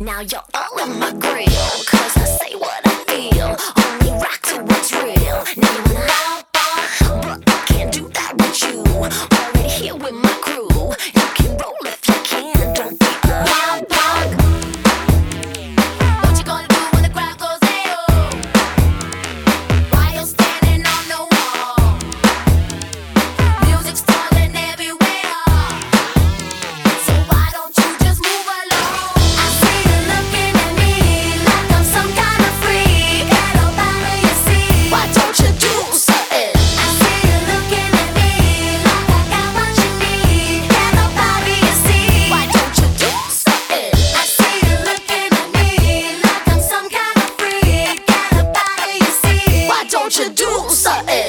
Now you're all in my grill, 'cause I say what I feel. Only rock to what's real. Now you wanna but I can't do that with you. Already here with my crew. You can roll if you can. Don't be a wild dog. What you gonna do when the crowd goes hey-oh? While you're standing on the wall, music's falling everywhere. So why don't you just move along? I see you looking at me like I'm some kind of freak. Ain't nobody you see. Why don't you do something? I see you looking at me like I got what you need. Ain't nobody you see. Why don't you do something? I see you looking at me like I'm some kind of freak. Ain't nobody you see. Why don't you do something?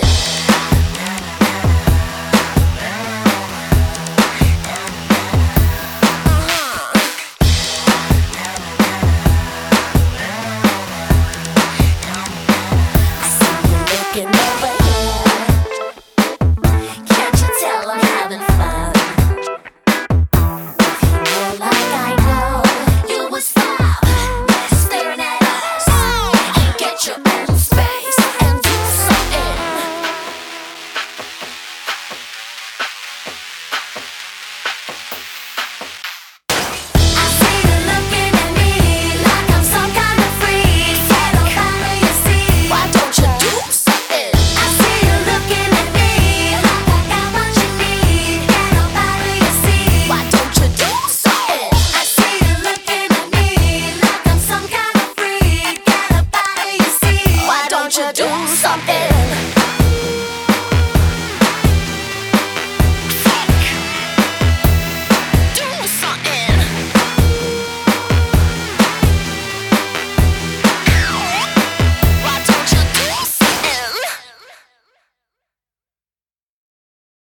Looking over here, can't you tell I'm having fun? If you know like I know, you would stop staring at us and get your own space and do something. I see you looking at me like I'm some kind of freak. Say nobody you see. Why don't you do something? I see you looking at me like I got what you need. Ain't nobody you see. Why don't you do something? I see you looking at me like I'm some kind of freak. Ain't nobody you see. Why don't you do something?